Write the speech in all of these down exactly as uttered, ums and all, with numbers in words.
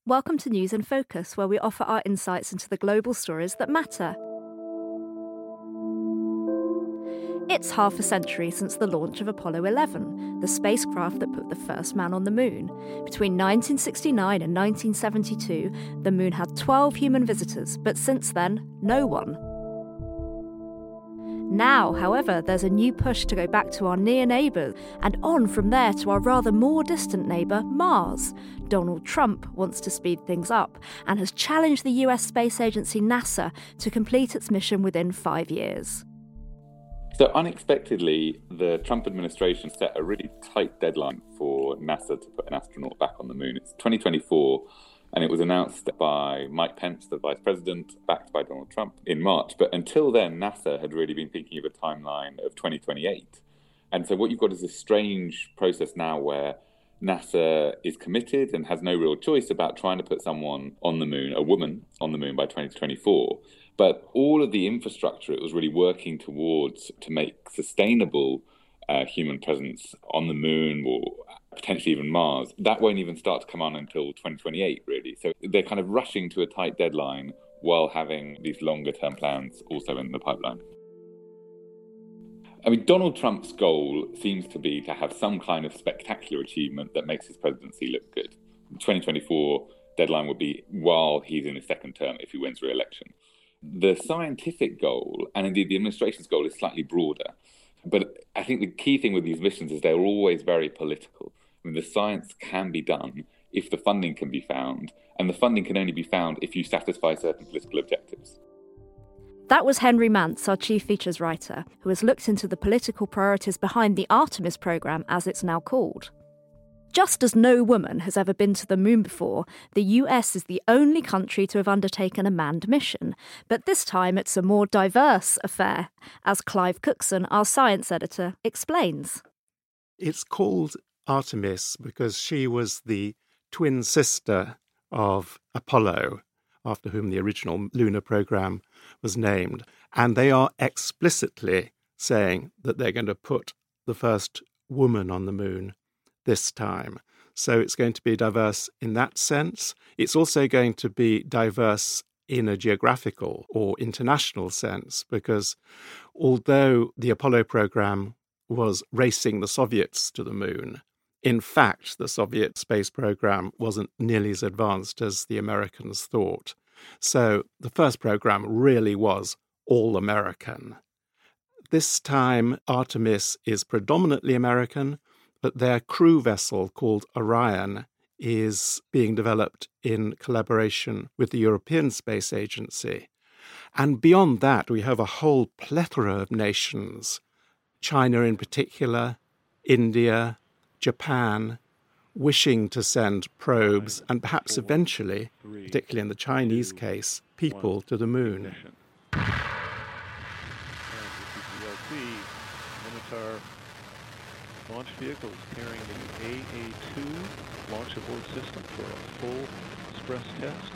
Welcome to News in Focus, where we offer our insights into the global stories that matter. It's half a century since the launch of Apollo eleven, the spacecraft that put the first man on the moon. Between nineteen sixty-nine and nineteen seventy-two, the moon had twelve human visitors, but since then, no one. Now, however, there's a new push to go back to our near neighbour and on from there to our rather more distant neighbour, Mars. Donald Trump wants to speed things up and has challenged the U S space agency NASA to complete its mission within five years. So unexpectedly, the Trump administration set a really tight deadline for NASA to put an astronaut back on the moon. It's twenty twenty-four. And it was announced by Mike Pence, the vice president, backed by Donald Trump in March. But until then, NASA had really been thinking of a timeline of twenty twenty-eight. And so what you've got is this strange process now where NASA is committed and has no real choice about trying to put someone on the moon, a woman on the moon by twenty twenty-four. But all of the infrastructure it was really working towards to make sustainable uh, human presence on the moon or potentially even Mars, that won't even start to come on until twenty twenty-eight, really. So they're kind of rushing to a tight deadline while having these longer-term plans also in the pipeline. I mean, Donald Trump's goal seems to be to have some kind of spectacular achievement that makes his presidency look good. The twenty twenty-four deadline would be while he's in his second term if he wins re-election. The scientific goal, and indeed the administration's goal, is slightly broader. But I think the key thing with these missions is they're always very political. I mean, the science can be done if the funding can be found, and the funding can only be found if you satisfy certain political objectives. That was Henry Mance, our chief features writer, who has looked into the political priorities behind the Artemis programme, as it's now called. Just as no woman has ever been to the moon before, the U S is the only country to have undertaken a manned mission. But this time it's a more diverse affair, as Clive Cookson, our science editor, explains. It's called Artemis because she was the twin sister of Apollo, after whom the original lunar program was named. And they are explicitly saying that they're going to put the first woman on the moon this time. So it's going to be diverse in that sense. It's also going to be diverse in a geographical or international sense, because although the Apollo program was racing the Soviets to the moon, in fact, the Soviet space program wasn't nearly as advanced as the Americans thought. So the first program really was all American. This time, Artemis is predominantly American, but their crew vessel called Orion is being developed in collaboration with the European Space Agency. And beyond that, we have a whole plethora of nations, China in particular, India, Japan, wishing to send probes and perhaps eventually, particularly in the Chinese case, people to the moon. Minotaur launch vehicle is carrying the A A two launch abort system for a full express test.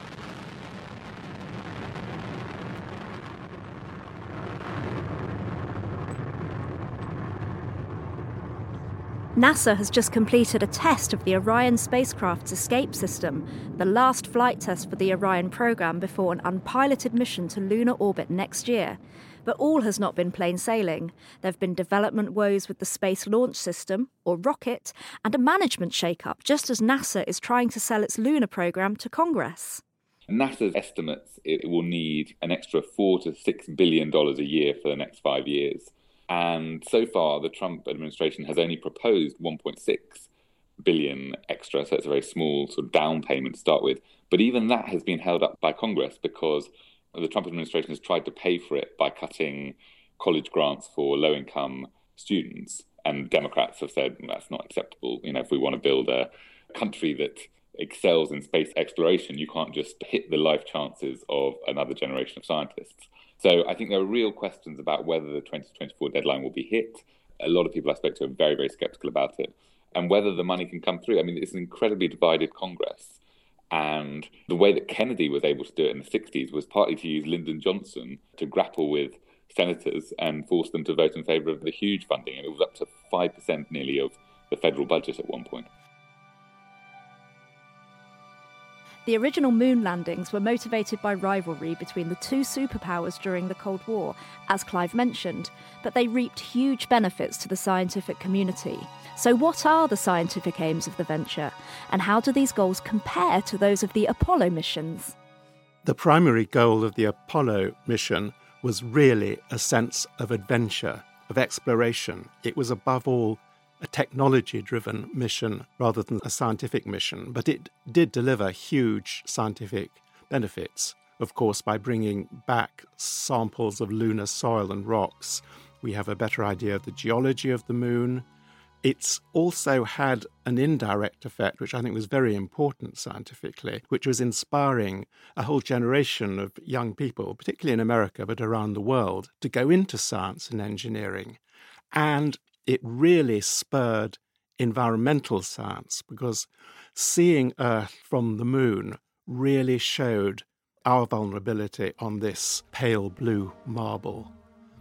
NASA has just completed a test of the Orion spacecraft's escape system, the last flight test for the Orion program before an unpiloted mission to lunar orbit next year. But all has not been plain sailing. There have been development woes with the Space Launch System, or rocket, and a management shake-up, just as NASA is trying to sell its lunar program to Congress. NASA estimates it will need an extra four to six billion dollars a year for the next five years. And so far, the Trump administration has only proposed one point six billion extra, so it's a very small sort of down payment to start with. But even that has been held up by Congress because the Trump administration has tried to pay for it by cutting college grants for low-income students. And Democrats have said that's not acceptable. You know, if we want to build a country that excels in space exploration, you can't just hit the life chances of another generation of scientists. So I think there are real questions about whether the twenty twenty-four deadline will be hit. A lot of people I spoke to are very, very skeptical about it. And whether the money can come through. I mean, it's an incredibly divided Congress. And the way that Kennedy was able to do it in the sixties was partly to use Lyndon Johnson to grapple with senators and force them to vote in favour of the huge funding. And it was up to five percent nearly of the federal budget at one point. The original moon landings were motivated by rivalry between the two superpowers during the Cold War, as Clive mentioned, but they reaped huge benefits to the scientific community. So what are the scientific aims of the venture, and how do these goals compare to those of the Apollo missions? The primary goal of the Apollo mission was really a sense of adventure, of exploration. It was above all a technology-driven mission rather than a scientific mission, but it did deliver huge scientific benefits. Of course, by bringing back samples of lunar soil and rocks, we have a better idea of the geology of the moon. It's also had an indirect effect, which I think was very important scientifically, which was inspiring a whole generation of young people, particularly in America, but around the world, to go into science and engineering. And it really spurred environmental science, because seeing Earth from the moon really showed our vulnerability on this pale blue marble.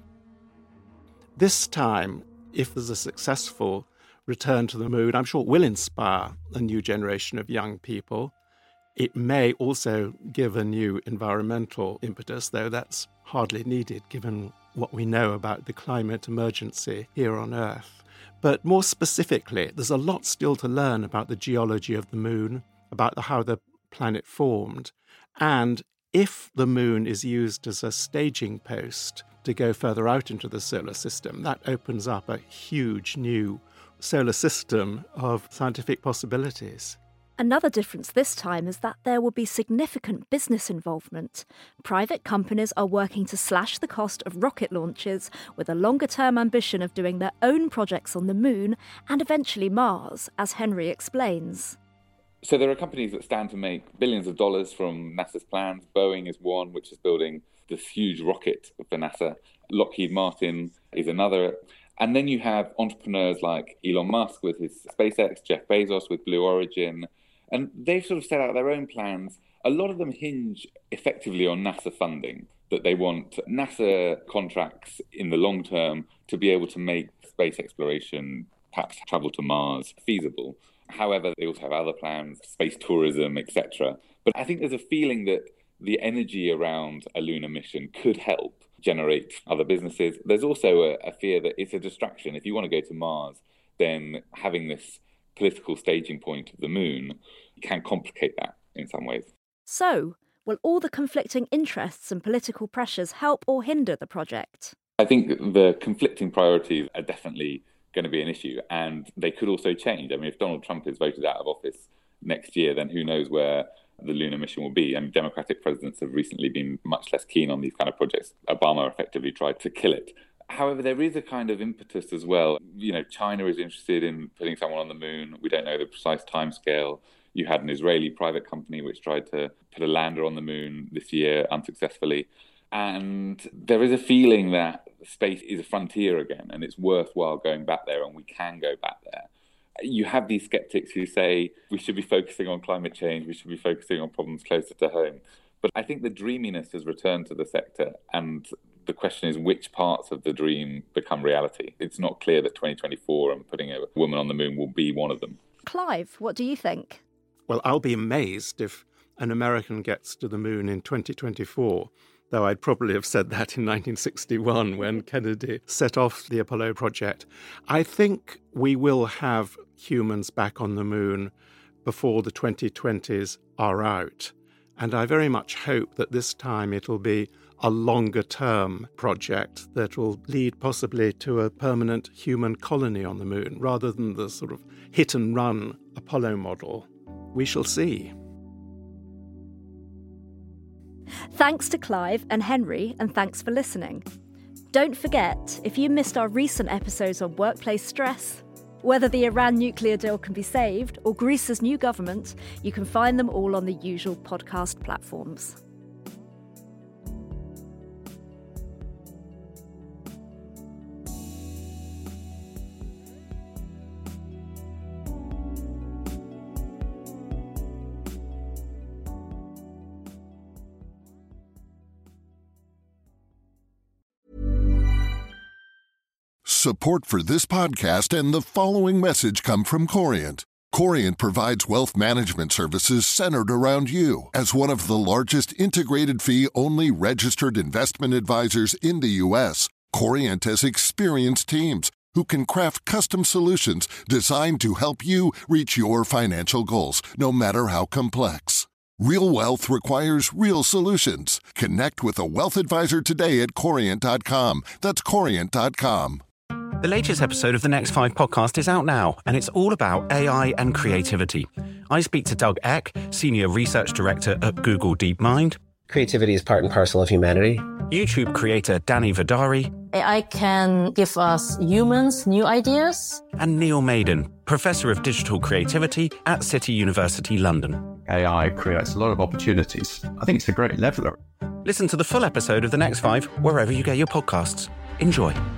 This time, if there's a successful return to the moon, I'm sure it will inspire a new generation of young people. It may also give a new environmental impetus, though that's hardly needed given what we know about the climate emergency here on Earth. But more specifically, there's a lot still to learn about the geology of the moon, about how the planet formed, and if the moon is used as a staging post to go further out into the solar system, that opens up a huge new solar system of scientific possibilities. Another difference this time is that there will be significant business involvement. Private companies are working to slash the cost of rocket launches with a longer-term ambition of doing their own projects on the moon and eventually Mars, as Henry explains. So there are companies that stand to make billions of dollars from NASA's plans. Boeing is one, which is building this huge rocket for NASA. Lockheed Martin is another. And then you have entrepreneurs like Elon Musk with his SpaceX, Jeff Bezos with Blue Origin, and they've sort of set out their own plans. A lot of them hinge effectively on NASA funding, that they want NASA contracts in the long term to be able to make space exploration, perhaps travel to Mars, feasible. However, they also have other plans, space tourism, et cetera. But I think there's a feeling that the energy around a lunar mission could help generate other businesses. There's also a, a fear that it's a distraction. If you want to go to Mars, then having this political staging point of the moon can complicate that in some ways. So, will all the conflicting interests and political pressures help or hinder the project? I think the conflicting priorities are definitely going to be an issue, and they could also change. I mean, if Donald Trump is voted out of office next year, then who knows where the lunar mission will be. I mean, Democratic presidents have recently been much less keen on these kind of projects. Obama effectively tried to kill it. However, there is a kind of impetus as well. You know, China is interested in putting someone on the moon. We don't know the precise timescale. You had an Israeli private company which tried to put a lander on the moon this year unsuccessfully. And there is a feeling that space is a frontier again, and it's worthwhile going back there, and we can go back there. You have these skeptics who say we should be focusing on climate change, we should be focusing on problems closer to home. But I think the dreaminess has returned to the sector, and the question is which parts of the dream become reality. It's not clear that twenty twenty-four and putting a woman on the moon will be one of them. Clive, what do you think? Well, I'll be amazed if an American gets to the moon in twenty twenty-four, though I'd probably have said that in nineteen sixty-one when Kennedy set off the Apollo project. I think we will have humans back on the moon before the twenty twenties are out. And I very much hope that this time it'll be a longer-term project that will lead possibly to a permanent human colony on the moon, rather than the sort of hit-and-run Apollo model. We shall see. Thanks to Clive and Henry, and thanks for listening. Don't forget, if you missed our recent episodes on workplace stress, whether the Iran nuclear deal can be saved or Greece's new government, you can find them all on the usual podcast platforms. Support for this podcast and the following message come from Corient. Corient provides wealth management services centered around you. As one of the largest integrated fee-only registered investment advisors in the U S, Corient has experienced teams who can craft custom solutions designed to help you reach your financial goals, no matter how complex. Real wealth requires real solutions. Connect with a wealth advisor today at Corient dot com. That's Corient dot com. The latest episode of the Next Five podcast is out now, and it's all about A I and creativity. I speak to Doug Eck, Senior Research Director at Google DeepMind. Creativity is part and parcel of humanity. YouTube creator Danny Vidari. A I can give us humans new ideas. And Neil Maiden, Professor of Digital Creativity at City University London. A I creates a lot of opportunities. I think it's a great leveler. Listen to the full episode of The Next Five wherever you get your podcasts. Enjoy.